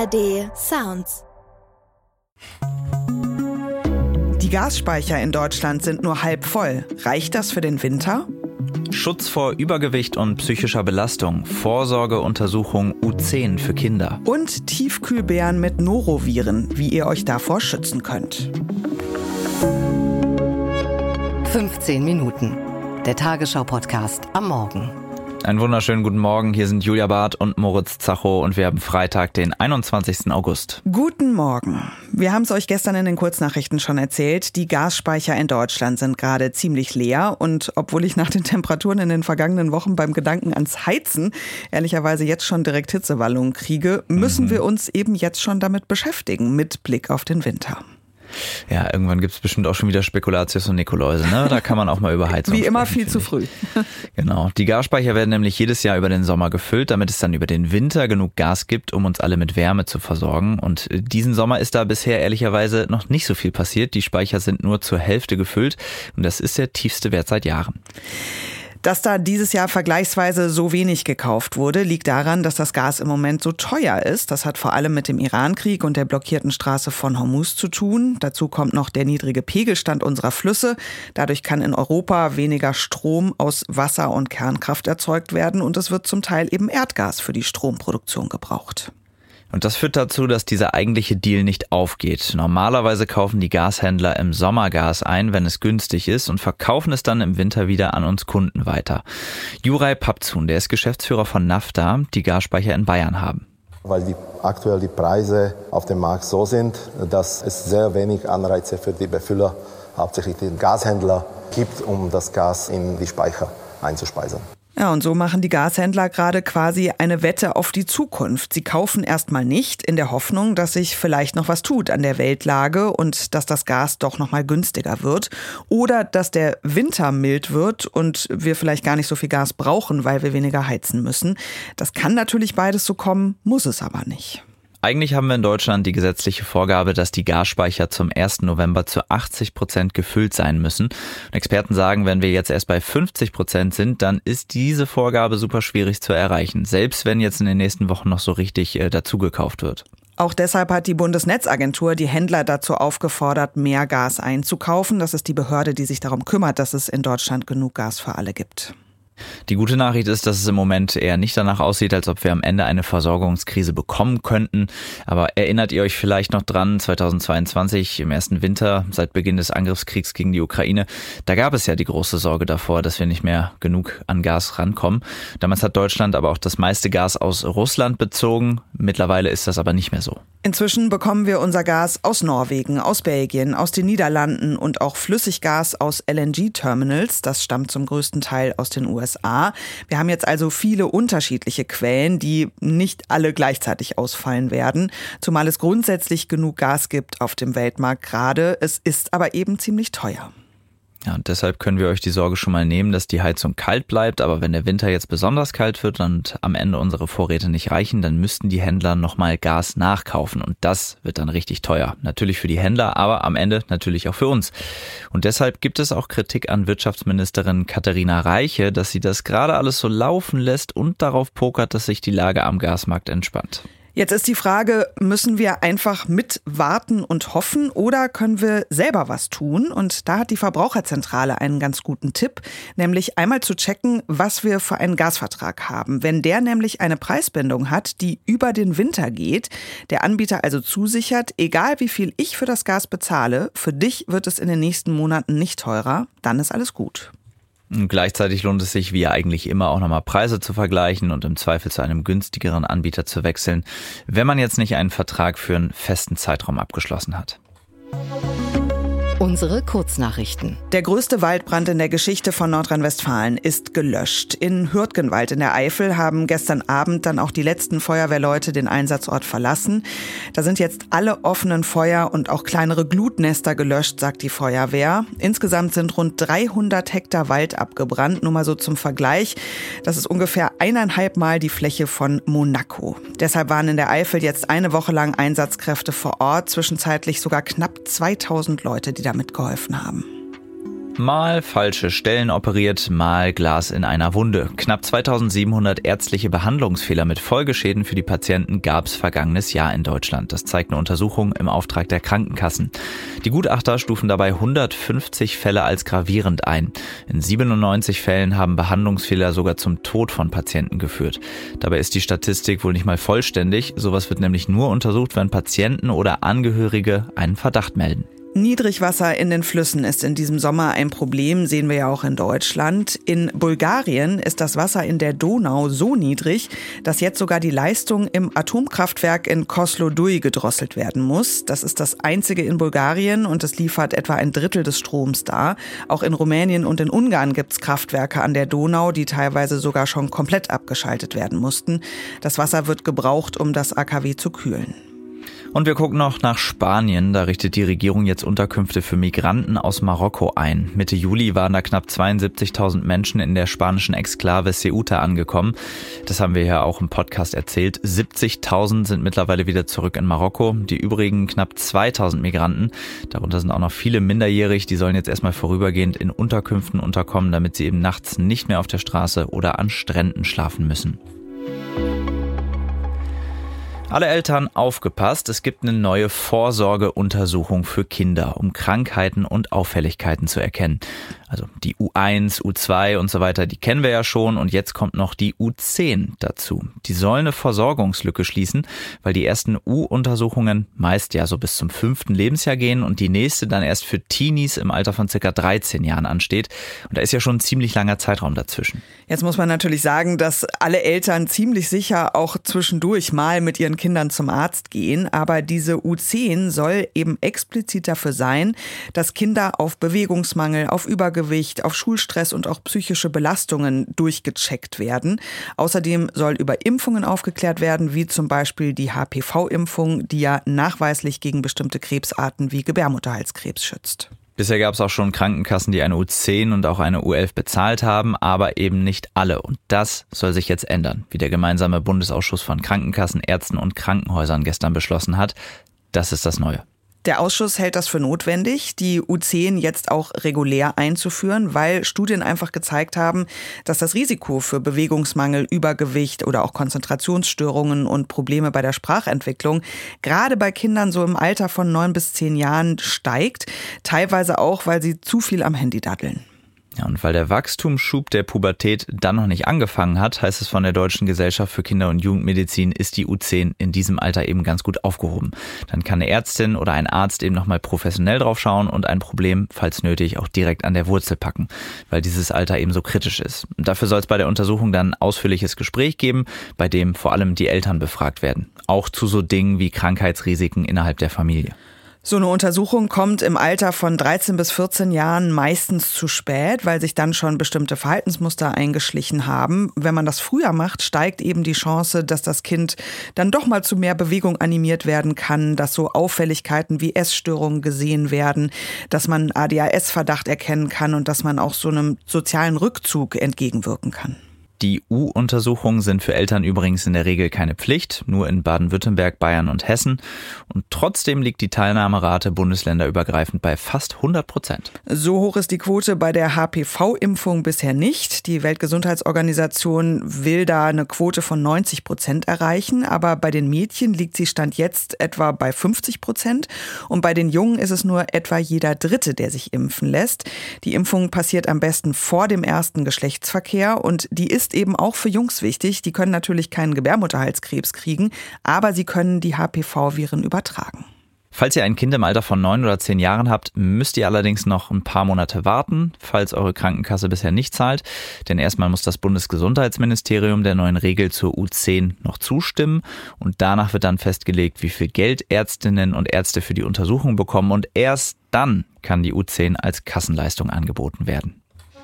ARD Sounds. Die Gasspeicher in Deutschland sind nur halb voll. Reicht das für den Winter? Schutz vor Übergewicht und psychischer Belastung. Vorsorgeuntersuchung U10 für Kinder. Und Tiefkühlbeeren mit Noroviren, wie ihr euch davor schützen könnt. 15 Minuten. Der Tagesschau-Podcast am Morgen. Einen wunderschönen guten Morgen. Hier sind Julia Barth und Moritz Zacho und wir haben Freitag, den 21. August. Guten Morgen. Wir haben es euch gestern in den Kurznachrichten schon erzählt. Die Gasspeicher in Deutschland sind gerade ziemlich leer. Und obwohl ich nach den Temperaturen in den vergangenen Wochen beim Gedanken ans Heizen ehrlicherweise jetzt schon direkt Hitzewallungen kriege, müssen wir uns eben jetzt schon damit beschäftigen, mit Blick auf den Winter. Ja, irgendwann gibt es bestimmt auch schon wieder Spekulatius und Nikoläuse, ne? Da kann man auch mal über Heizung Wie immer sprechen, viel zu früh. Genau. Die Gasspeicher werden nämlich jedes Jahr über den Sommer gefüllt, damit es dann über den Winter genug Gas gibt, um uns alle mit Wärme zu versorgen. Und diesen Sommer ist da bisher ehrlicherweise noch nicht so viel passiert. Die Speicher sind nur zur Hälfte gefüllt und das ist der tiefste Wert seit Jahren. Dass da dieses Jahr vergleichsweise so wenig gekauft wurde, liegt daran, dass das Gas im Moment so teuer ist. Das hat vor allem mit dem Irankrieg und der blockierten Straße von Hormuz zu tun. Dazu kommt noch der niedrige Pegelstand unserer Flüsse. Dadurch kann in Europa weniger Strom aus Wasser und Kernkraft erzeugt werden und es wird zum Teil eben Erdgas für die Stromproduktion gebraucht. Und das führt dazu, dass dieser eigentliche Deal nicht aufgeht. Normalerweise kaufen die Gashändler im Sommer Gas ein, wenn es günstig ist und verkaufen es dann im Winter wieder an uns Kunden weiter. Juraj Papzun, der ist Geschäftsführer von Nafta, die Gasspeicher in Bayern haben. Weil aktuell die Preise auf dem Markt so sind, dass es sehr wenig Anreize für die Befüller, hauptsächlich die Gashändler, gibt, um das Gas in die Speicher einzuspeisen. Ja, und so machen die Gashändler gerade quasi eine Wette auf die Zukunft. Sie kaufen erstmal nicht in der Hoffnung, dass sich vielleicht noch was tut an der Weltlage und dass das Gas doch noch mal günstiger wird. Oder dass der Winter mild wird und wir vielleicht gar nicht so viel Gas brauchen, weil wir weniger heizen müssen. Das kann natürlich beides so kommen, muss es aber nicht. Eigentlich haben wir in Deutschland die gesetzliche Vorgabe, dass die Gasspeicher zum 1. November zu 80% gefüllt sein müssen. Und Experten sagen, wenn wir jetzt erst bei 50% sind, dann ist diese Vorgabe super schwierig zu erreichen, selbst wenn jetzt in den nächsten Wochen noch so richtig dazugekauft wird. Auch deshalb hat die Bundesnetzagentur die Händler dazu aufgefordert, mehr Gas einzukaufen. Das ist die Behörde, die sich darum kümmert, dass es in Deutschland genug Gas für alle gibt. Die gute Nachricht ist, dass es im Moment eher nicht danach aussieht, als ob wir am Ende eine Versorgungskrise bekommen könnten. Aber erinnert ihr euch vielleicht noch dran, 2022 im ersten Winter, seit Beginn des Angriffskriegs gegen die Ukraine, da gab es ja die große Sorge davor, dass wir nicht mehr genug an Gas rankommen. Damals hat Deutschland aber auch das meiste Gas aus Russland bezogen. Mittlerweile ist das aber nicht mehr so. Inzwischen bekommen wir unser Gas aus Norwegen, aus Belgien, aus den Niederlanden und auch Flüssiggas aus LNG-Terminals. Das stammt zum größten Teil aus den USA. Wir haben jetzt also viele unterschiedliche Quellen, die nicht alle gleichzeitig ausfallen werden. Zumal es grundsätzlich genug Gas gibt auf dem Weltmarkt gerade. Es ist aber eben ziemlich teuer. Ja, und deshalb können wir euch die Sorge schon mal nehmen, dass die Heizung kalt bleibt. Aber wenn der Winter jetzt besonders kalt wird und am Ende unsere Vorräte nicht reichen, dann müssten die Händler nochmal Gas nachkaufen. Und das wird dann richtig teuer. Natürlich für die Händler, aber am Ende natürlich auch für uns. Und deshalb gibt es auch Kritik an Wirtschaftsministerin Katharina Reiche, dass sie das gerade alles so laufen lässt und darauf pokert, dass sich die Lage am Gasmarkt entspannt. Jetzt ist die Frage, müssen wir einfach mitwarten und hoffen oder können wir selber was tun? Und da hat die Verbraucherzentrale einen ganz guten Tipp, nämlich einmal zu checken, was wir für einen Gasvertrag haben. Wenn der nämlich eine Preisbindung hat, die über den Winter geht, der Anbieter also zusichert, egal wie viel ich für das Gas bezahle, für dich wird es in den nächsten Monaten nicht teurer, dann ist alles gut. Und gleichzeitig lohnt es sich, wie eigentlich immer, auch nochmal Preise zu vergleichen und im Zweifel zu einem günstigeren Anbieter zu wechseln, wenn man jetzt nicht einen Vertrag für einen festen Zeitraum abgeschlossen hat. Unsere Kurznachrichten. Der größte Waldbrand in der Geschichte von Nordrhein-Westfalen ist gelöscht. In Hürtgenwald in der Eifel haben gestern Abend dann auch die letzten Feuerwehrleute den Einsatzort verlassen. Da sind jetzt alle offenen Feuer und auch kleinere Glutnester gelöscht, sagt die Feuerwehr. Insgesamt sind rund 300 Hektar Wald abgebrannt. Nur mal so zum Vergleich. Das ist ungefähr 1,5 Mal die Fläche von Monaco. Deshalb waren in der Eifel jetzt eine Woche lang Einsatzkräfte vor Ort. Zwischenzeitlich sogar knapp 2000 Leute, die da mitgeholfen haben. Mal falsche Stellen operiert, mal Glas in einer Wunde. Knapp 2700 ärztliche Behandlungsfehler mit Folgeschäden für die Patienten gab es vergangenes Jahr in Deutschland. Das zeigt eine Untersuchung im Auftrag der Krankenkassen. Die Gutachter stufen dabei 150 Fälle als gravierend ein. In 97 Fällen haben Behandlungsfehler sogar zum Tod von Patienten geführt. Dabei ist die Statistik wohl nicht mal vollständig. Sowas wird nämlich nur untersucht, wenn Patienten oder Angehörige einen Verdacht melden. Niedrigwasser in den Flüssen ist in diesem Sommer ein Problem, sehen wir ja auch in Deutschland. In Bulgarien ist das Wasser in der Donau so niedrig, dass jetzt sogar die Leistung im Atomkraftwerk in Kozloduj gedrosselt werden muss. Das ist das einzige in Bulgarien und es liefert etwa ein Drittel des Stroms dar. Auch in Rumänien und in Ungarn gibt es Kraftwerke an der Donau, die teilweise sogar schon komplett abgeschaltet werden mussten. Das Wasser wird gebraucht, um das AKW zu kühlen. Und wir gucken noch nach Spanien. Da richtet die Regierung jetzt Unterkünfte für Migranten aus Marokko ein. Mitte Juli waren da knapp 72.000 Menschen in der spanischen Exklave Ceuta angekommen. Das haben wir ja auch im Podcast erzählt. 70.000 sind mittlerweile wieder zurück in Marokko. Die übrigen knapp 2.000 Migranten, darunter sind auch noch viele minderjährig, die sollen jetzt erstmal vorübergehend in Unterkünften unterkommen, damit sie eben nachts nicht mehr auf der Straße oder an Stränden schlafen müssen. Alle Eltern aufgepasst, es gibt eine neue Vorsorgeuntersuchung für Kinder, um Krankheiten und Auffälligkeiten zu erkennen. Also die U1, U2 und so weiter, die kennen wir ja schon und jetzt kommt noch die U10 dazu. Die soll eine Versorgungslücke schließen, weil die ersten U-Untersuchungen meist ja so bis zum 5. Lebensjahr gehen und die nächste dann erst für Teenies im Alter von ca. 13 Jahren ansteht. Und da ist ja schon ein ziemlich langer Zeitraum dazwischen. Jetzt muss man natürlich sagen, dass alle Eltern ziemlich sicher auch zwischendurch mal mit ihren Kindern zum Arzt gehen. Aber diese U10 soll eben explizit dafür sein, dass Kinder auf Bewegungsmangel, auf Übergewicht, auf Schulstress und auch psychische Belastungen durchgecheckt werden. Außerdem soll über Impfungen aufgeklärt werden, wie zum Beispiel die HPV-Impfung, die ja nachweislich gegen bestimmte Krebsarten wie Gebärmutterhalskrebs schützt. Bisher gab es auch schon Krankenkassen, die eine U10 und auch eine U11 bezahlt haben, aber eben nicht alle. Und das soll sich jetzt ändern, wie der gemeinsame Bundesausschuss von Krankenkassen, Ärzten und Krankenhäusern gestern beschlossen hat. Das ist das Neue. Der Ausschuss hält das für notwendig, die U10 jetzt auch regulär einzuführen, weil Studien einfach gezeigt haben, dass das Risiko für Bewegungsmangel, Übergewicht oder auch Konzentrationsstörungen und Probleme bei der Sprachentwicklung gerade bei Kindern so im Alter von 9 bis 10 Jahren steigt, teilweise auch, weil sie zu viel am Handy daddeln. Ja, und weil der Wachstumsschub der Pubertät dann noch nicht angefangen hat, heißt es von der Deutschen Gesellschaft für Kinder- und Jugendmedizin, ist die U10 in diesem Alter eben ganz gut aufgehoben. Dann kann eine Ärztin oder ein Arzt eben nochmal professionell drauf schauen und ein Problem, falls nötig, auch direkt an der Wurzel packen, weil dieses Alter eben so kritisch ist. Und dafür soll es bei der Untersuchung dann ein ausführliches Gespräch geben, bei dem vor allem die Eltern befragt werden. Auch zu so Dingen wie Krankheitsrisiken innerhalb der Familie. So eine Untersuchung kommt im Alter von 13 bis 14 Jahren meistens zu spät, weil sich dann schon bestimmte Verhaltensmuster eingeschlichen haben. Wenn man das früher macht, steigt eben die Chance, dass das Kind dann doch mal zu mehr Bewegung animiert werden kann, dass so Auffälligkeiten wie Essstörungen gesehen werden, dass man ADHS-Verdacht erkennen kann und dass man auch so einem sozialen Rückzug entgegenwirken kann. Die U-Untersuchungen sind für Eltern übrigens in der Regel keine Pflicht, nur in Baden-Württemberg, Bayern und Hessen. Und trotzdem liegt die Teilnahmerate bundesländerübergreifend bei fast 100%. So hoch ist die Quote bei der HPV-Impfung bisher nicht. Die Weltgesundheitsorganisation will da eine Quote von 90% erreichen. Aber bei den Mädchen liegt sie Stand jetzt etwa bei 50%. Und bei den Jungen ist es nur etwa jeder Dritte, der sich impfen lässt. Die Impfung passiert am besten vor dem ersten Geschlechtsverkehr und die ist eben auch für Jungs wichtig. Die können natürlich keinen Gebärmutterhalskrebs kriegen, aber sie können die HPV-Viren übertragen. Falls ihr ein Kind im Alter von 9 oder 10 Jahren habt, müsst ihr allerdings noch ein paar Monate warten, falls eure Krankenkasse bisher nicht zahlt. Denn erstmal muss das Bundesgesundheitsministerium der neuen Regel zur U10 noch zustimmen. Und danach wird dann festgelegt, wie viel Geld Ärztinnen und Ärzte für die Untersuchung bekommen. Und erst dann kann die U10 als Kassenleistung angeboten werden.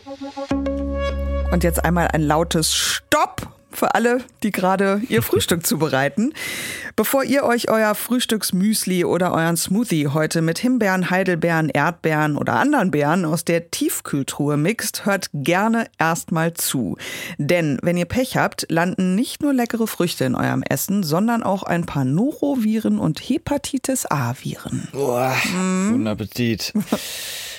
Und jetzt einmal ein lautes Stopp für alle, die gerade ihr Frühstück zubereiten. Bevor ihr euch euer Frühstücksmüsli oder euren Smoothie heute mit Himbeeren, Heidelbeeren, Erdbeeren oder anderen Beeren aus der Tiefkühltruhe mixt, hört gerne erstmal zu. Denn wenn ihr Pech habt, landen nicht nur leckere Früchte in eurem Essen, sondern auch ein paar Noroviren und Hepatitis-A-Viren. Boah, guten Appetit.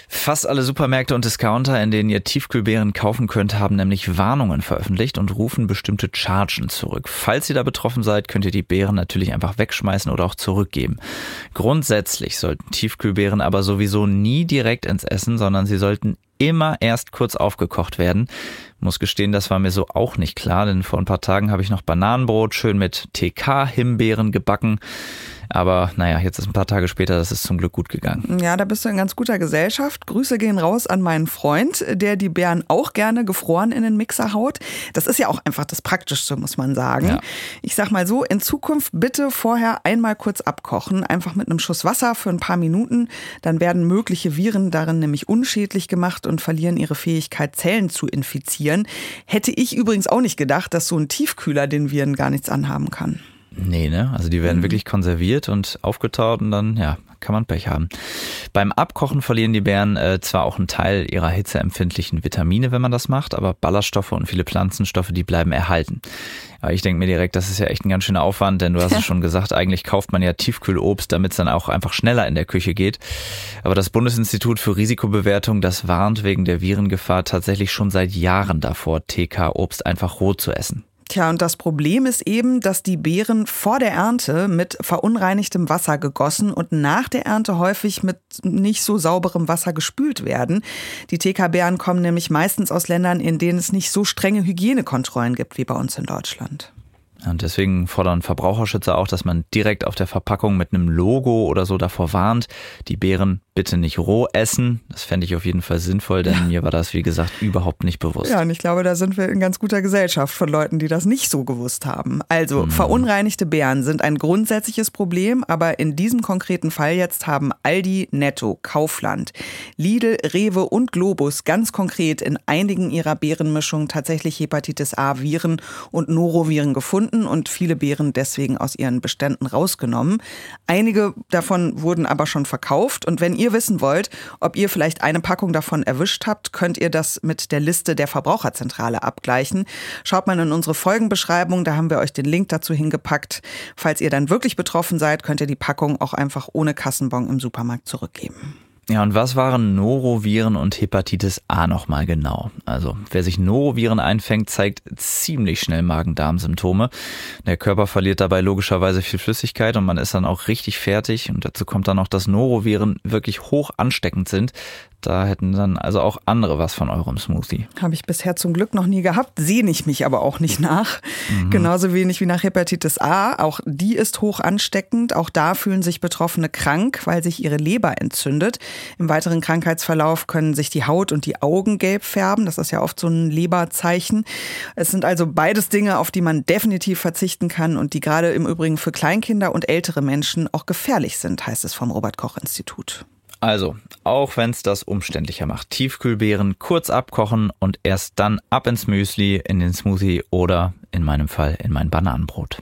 Fast alle Supermärkte und Discounter, in denen ihr Tiefkühlbeeren kaufen könnt, haben nämlich Warnungen veröffentlicht und rufen bestimmte Chargen zurück. Falls ihr da betroffen seid, könnt ihr die Beeren natürlich einfach wegschmeißen oder auch zurückgeben. Grundsätzlich sollten Tiefkühlbeeren aber sowieso nie direkt ins Essen, sondern sie sollten immer erst kurz aufgekocht werden. Muss gestehen, das war mir so auch nicht klar, denn vor ein paar Tagen habe ich noch Bananenbrot schön mit TK-Himbeeren gebacken. Aber naja, jetzt ist ein paar Tage später, das ist zum Glück gut gegangen. Ja, da bist du in ganz guter Gesellschaft. Grüße gehen raus an meinen Freund, der die Beeren auch gerne gefroren in den Mixer haut. Das ist ja auch einfach das Praktischste, muss man sagen. Ja. Ich sag mal so, in Zukunft bitte vorher einmal kurz abkochen, einfach mit einem Schuss Wasser für ein paar Minuten. Dann werden mögliche Viren darin nämlich unschädlich gemacht und verlieren ihre Fähigkeit, Zellen zu infizieren. Hätte ich übrigens auch nicht gedacht, dass so ein Tiefkühler den Viren gar nichts anhaben kann. Nee, ne? Also die werden wirklich konserviert und aufgetaut und dann, ja, kann man Pech haben. Beim Abkochen verlieren die Beeren zwar auch einen Teil ihrer hitzeempfindlichen Vitamine, wenn man das macht, aber Ballaststoffe und viele Pflanzenstoffe, die bleiben erhalten. Aber ich denke mir direkt, das ist ja echt ein ganz schöner Aufwand, denn du hast es schon gesagt, eigentlich kauft man ja Tiefkühlobst, damit es dann auch einfach schneller in der Küche geht. Aber das Bundesinstitut für Risikobewertung, das warnt wegen der Virengefahr tatsächlich schon seit Jahren davor, TK-Obst einfach roh zu essen. Tja, und das Problem ist eben, dass die Beeren vor der Ernte mit verunreinigtem Wasser gegossen und nach der Ernte häufig mit nicht so sauberem Wasser gespült werden. Die TK-Beeren kommen nämlich meistens aus Ländern, in denen es nicht so strenge Hygienekontrollen gibt wie bei uns in Deutschland. Und deswegen fordern Verbraucherschützer auch, dass man direkt auf der Verpackung mit einem Logo oder so davor warnt, die Beeren bitte nicht roh essen. Das fände ich auf jeden Fall sinnvoll, denn mir war das, wie gesagt, überhaupt nicht bewusst. Ja, und ich glaube, da sind wir in ganz guter Gesellschaft von Leuten, die das nicht so gewusst haben. Also verunreinigte Beeren sind ein grundsätzliches Problem, aber in diesem konkreten Fall jetzt haben Aldi, Netto, Kaufland, Lidl, Rewe und Globus ganz konkret in einigen ihrer Beerenmischungen tatsächlich Hepatitis A-Viren und Noroviren gefunden und viele Beeren deswegen aus ihren Beständen rausgenommen. Einige davon wurden aber schon verkauft und wenn ihr wissen wollt, ob ihr vielleicht eine Packung davon erwischt habt, könnt ihr das mit der Liste der Verbraucherzentrale abgleichen. Schaut mal in unsere Folgenbeschreibung, da haben wir euch den Link dazu hingepackt. Falls ihr dann wirklich betroffen seid, könnt ihr die Packung auch einfach ohne Kassenbon im Supermarkt zurückgeben. Ja, und was waren Noroviren und Hepatitis A nochmal genau? Also, wer sich Noroviren einfängt, zeigt ziemlich schnell Magen-Darm-Symptome. Der Körper verliert dabei logischerweise viel Flüssigkeit und man ist dann auch richtig fertig. Und dazu kommt dann noch, dass Noroviren wirklich hoch ansteckend sind. Da hätten dann also auch andere was von eurem Smoothie. Habe ich bisher zum Glück noch nie gehabt, sehne ich mich aber auch nicht nach. Genauso wenig wie nach Hepatitis A. Auch die ist hoch ansteckend. Auch da fühlen sich Betroffene krank, weil sich ihre Leber entzündet. Im weiteren Krankheitsverlauf können sich die Haut und die Augen gelb färben. Das ist ja oft so ein Leberzeichen. Es sind also beides Dinge, auf die man definitiv verzichten kann und die gerade im Übrigen für Kleinkinder und ältere Menschen auch gefährlich sind, heißt es vom Robert-Koch-Institut. Also, auch wenn es das umständlicher macht, Tiefkühlbeeren kurz abkochen und erst dann ab ins Müsli, in den Smoothie oder in meinem Fall in mein Bananenbrot.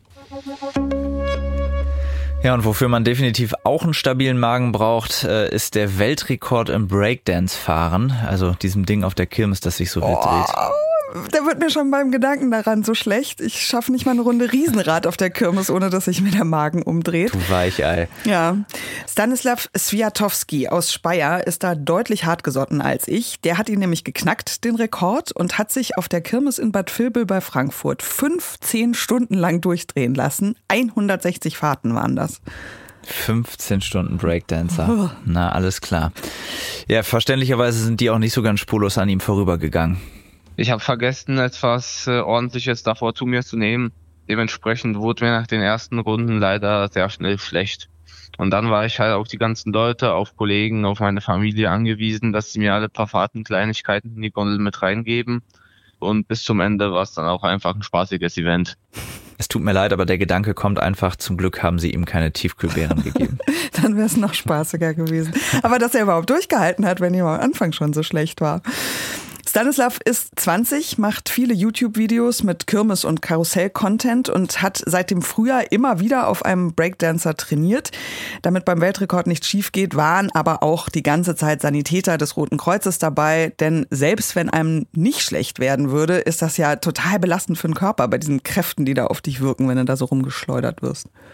Ja, und wofür man definitiv auch einen stabilen Magen braucht, ist der Weltrekord im Breakdance-Fahren. Also diesem Ding auf der Kirmes, das sich so wild dreht. Da wird mir schon beim Gedanken daran so schlecht. Ich schaffe nicht mal eine Runde Riesenrad auf der Kirmes, ohne dass sich mir der Magen umdreht. Du Weichei. Ja. Stanislav Swiatowski aus Speyer ist da deutlich hartgesotten als ich. Der hat ihn nämlich geknackt, den Rekord, und hat sich auf der Kirmes in Bad Vilbel bei Frankfurt 15 Stunden lang durchdrehen lassen. 160 Fahrten waren das. 15 Stunden Breakdancer. Na, alles klar. Ja, verständlicherweise sind die auch nicht so ganz spurlos an ihm vorübergegangen. Ich habe vergessen, etwas Ordentliches davor zu mir zu nehmen. Dementsprechend wurde mir nach den ersten Runden leider sehr schnell schlecht. Und dann war ich halt auf die ganzen Leute, auf Kollegen, auf meine Familie angewiesen, dass sie mir alle paar Fahrten Kleinigkeiten in die Gondel mit reingeben. Und bis zum Ende war es dann auch einfach ein spaßiges Event. Es tut mir leid, aber der Gedanke kommt einfach, zum Glück haben sie ihm keine Tiefkühlbeeren gegeben. Dann wäre es noch spaßiger gewesen. Aber dass er überhaupt durchgehalten hat, wenn ihm am Anfang schon so schlecht war. Stanislav ist 20, macht viele YouTube-Videos mit Kirmes- und Karussell-Content und hat seit dem Frühjahr immer wieder auf einem Breakdancer trainiert. Damit beim Weltrekord nichts schief geht, waren aber auch die ganze Zeit Sanitäter des Roten Kreuzes dabei. Denn selbst wenn einem nicht schlecht werden würde, ist das ja total belastend für den Körper bei diesen Kräften, die da auf dich wirken, wenn du da so rumgeschleudert wirst.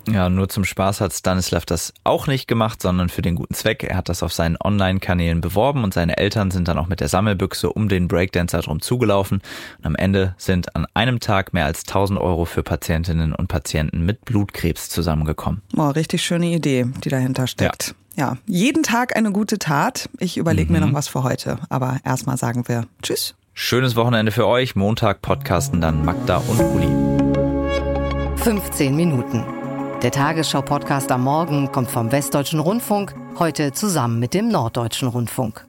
Ja, nur zum Spaß hat Stanislav das auch nicht gemacht, sondern für den guten Zweck. Er hat das auf seinen Online-Kanälen beworben und seine Eltern sind dann auch mit der Sammelbüchse um den Breakdancer drum zugelaufen. Und am Ende sind an einem Tag mehr als 1.000 Euro für Patientinnen und Patienten mit Blutkrebs zusammengekommen. Oh, richtig schöne Idee, die dahinter steckt. Ja, jeden Tag eine gute Tat. Ich überlege mir noch was für heute, aber erstmal sagen wir Tschüss. Schönes Wochenende für euch. Montag podcasten dann Magda und Uli. 15 Minuten. Der Tagesschau-Podcast am Morgen kommt vom Westdeutschen Rundfunk, heute zusammen mit dem Norddeutschen Rundfunk.